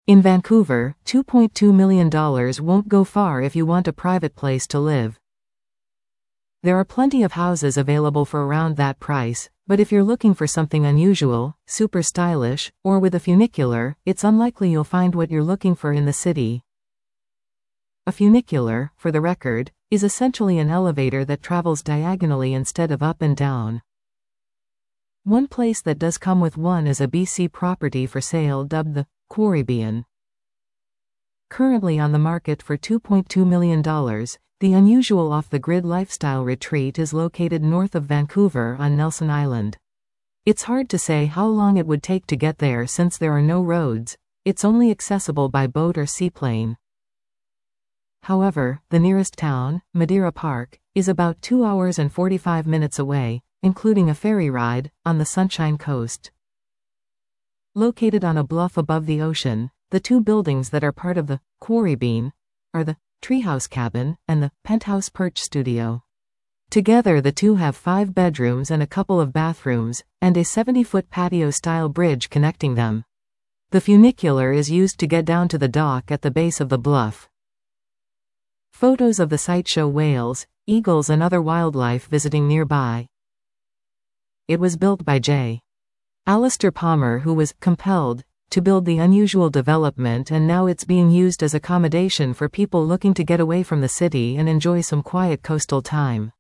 In Vancouver, $2.2 million won't go far if you want a private place to live. There are plenty of houses available for around that price, but if you're looking for something unusual, super stylish, or with a funicular, it's unlikely you'll find what you're looking for in the city. A funicular, for the record, is essentially an elevator that travels diagonally instead of up and down. One place that does come with one is a BC property for sale dubbed the Quarrybean. Currently on the market for $2.2 million, the unusual off-the-grid lifestyle retreat is located north of Vancouver on Nelson Island. It's hard to say how long it would take to get there since there are no roads. It's only accessible by boat or seaplane. However, the nearest town, Madeira Park, is about 2 hours and 45 minutes away, including a ferry ride, on the Sunshine Coast. Located on a bluff above the ocean, the two buildings that are part of the Quarrybean are the Treehouse Cabin and the Penthouse Perch Studio. Together the two have 5 bedrooms and a couple of bathrooms, and a 70-foot patio-style bridge connecting them. The funicular is used to get down to the dock at the base of the bluff. Photos of the site show whales, eagles and other wildlife visiting nearby. It was built by J. Alistair Palmer, who was compelled to build the unusual development, and now it's being used as accommodation for people looking to get away from the city and enjoy some quiet coastal time.